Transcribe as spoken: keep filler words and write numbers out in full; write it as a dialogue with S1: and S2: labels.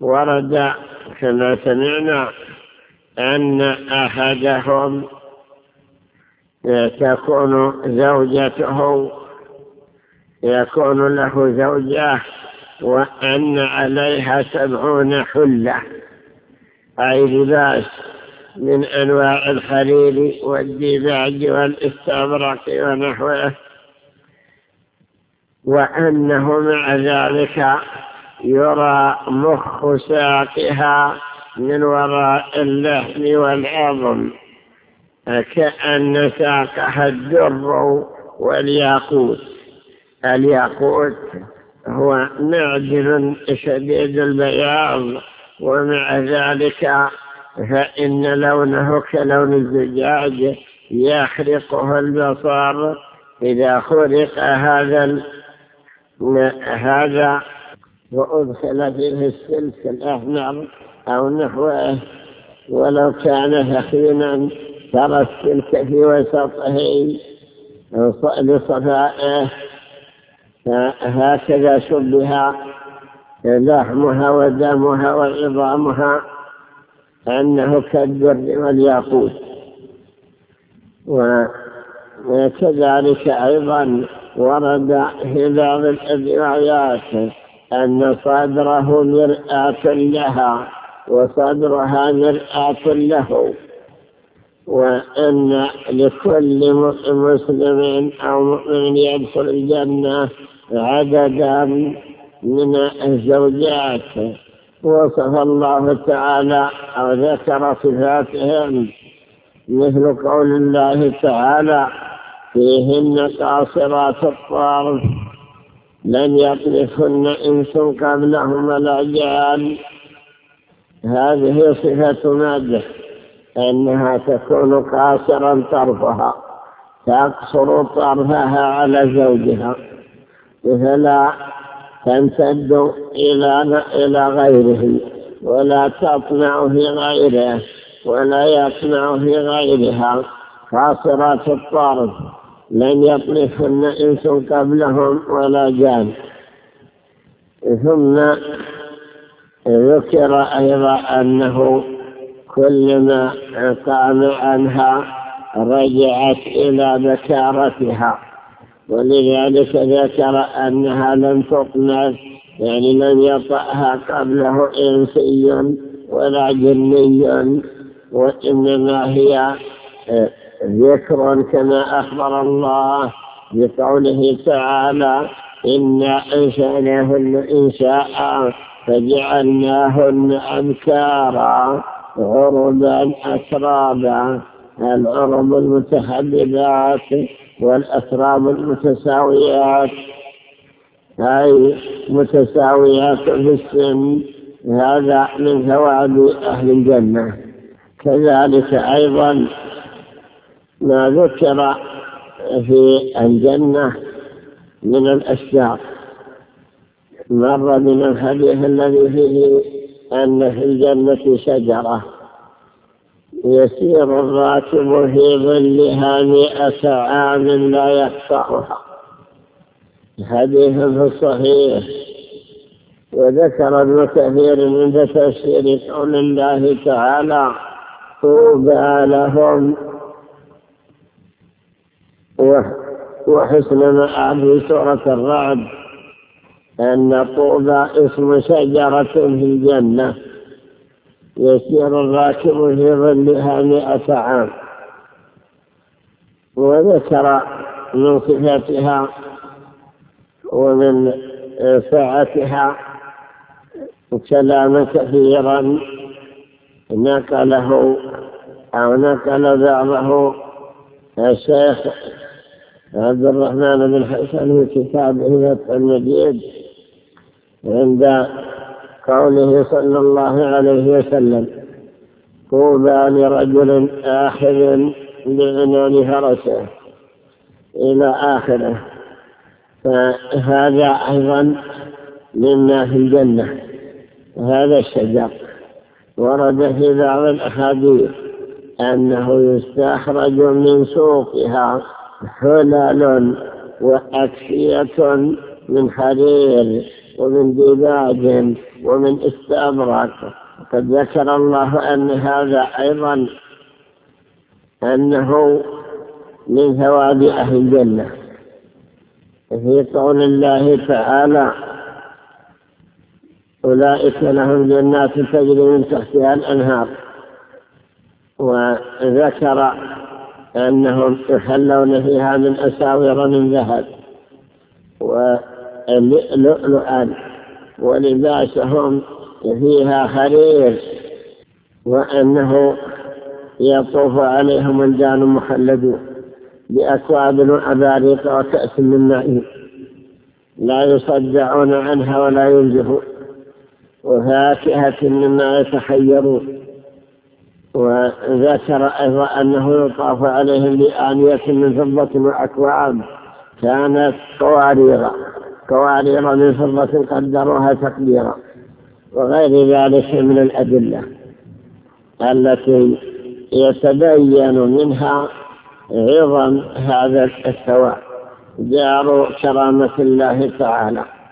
S1: ورد كما سمعنا أن أحدهم تكون زوجته يكون له زوجة وأن عليها سبعون حلة أي لباس من أنواع الحرير والديباج والاستبرق ونحوه، وأنه مع ذلك يرى مخ ساقها من وراء اللحم والعظم كأن ساقها الدر والياقوت. الياقوت هو معدن شديد البياض، ومع ذلك فإن لونه كلون الزجاج يخرقه البصر إذا خرق هذا هذا وأدخل فيه السلك الأحمر أو نحوه ولو كان ثخينا ترى السلك في وسطه لصفائه، هكذا شبه لحمها ودمها وعظامها أنه كالدر والياقوت. وكذلك أيضا ورد في بعض الروايات أن صدره مرآة لها وصدرها مرآة له، وأن لكل مسلم أو مؤمن يدخل الجنة عددا من الزوجات وصف الله تعالى أو ذكر صفاتهم، مثل قول الله تعالى فيهن قاصرات الطرف لم يطلقن إنس قبلهم ولا جان. هذه صفة مادة أنها تكون قاصرا طرفها، تقصر طرفها على زوجها فلا تمتد إلى إلى غيره ولا تطمع في غيره ولا يطمع في غيرها. قاصرات الطرف لن يطلقن إنس قبلهم ولا جان. ثم ذكر أيضا أنه كلما قام عنها رجعت إلى بكارتها، ولذلك ذكر أنها لم تطمث يعني لم يطأها قبله إنسي ولا جني، وإنما هي ذكر كما أخبر الله بقوله تعالى إنا أنشأناهن إنشاء فجعلناهن أبكارا عربا أترابا. العرب المتحددات والأتراب المتساويات أي متساويات في السن، هذا من ثواب أهل الجنة. كذلك أيضا ما ذكر في الجنة من الأشجار، مر من الحديث الذي فيه أن في الجنة شجرة يسير الراكب في ظلها مئة عام لا يقطعها، حديث في الصحيح. وذكر ابن كثير من تفسير قول الله تعالى طوبى لهم وحسن مآب في سورة الرعد أن طوبى اسم شجرة في الجنة يسير الراكب في ظلها مئة عام. وذكر من صفاتها ومن سعتها كلاما كثيرا نقله أو نقل بعضه الشيخ عبد الرحمن بن حسن في كتابه فتح المجيد عند قوله صلى الله عليه وسلم طوبى لرجل آخذ بعنان فرسه إلى آخره. فهذا أيضا مما في الجنة. هذا الشجر ورد في بعض الأحاديث أنه يستخرج من سوقها حلل وأكسية من حرير ومن ديباج ومن استبرق. قد ذكر الله أن هذا أيضا أنه من ثواب أهل الجنة في قول الله تعالى أولئك لهم جنات تجري من تحتها الأنهار، وذكر أنهم يحلون فيها من أساور من ذهب ولؤلؤا ولباسهم فيها حرير، وأنه يطوف عليهم ولدان مخلدون بأكواب وأباريق وكأس من معين لا يصدعون عنها ولا ينزفون، وفاكهة مما يتخيرون. وذكر أيضا أنه يطاف عليهم بآنية من فضة وأكواب كانت قوارير قوارير من فضة قدروها تقديرا، وغير ذلك من الأدلة التي يتبين منها عظم هذا الثواب، دار كرامة الله تعالى.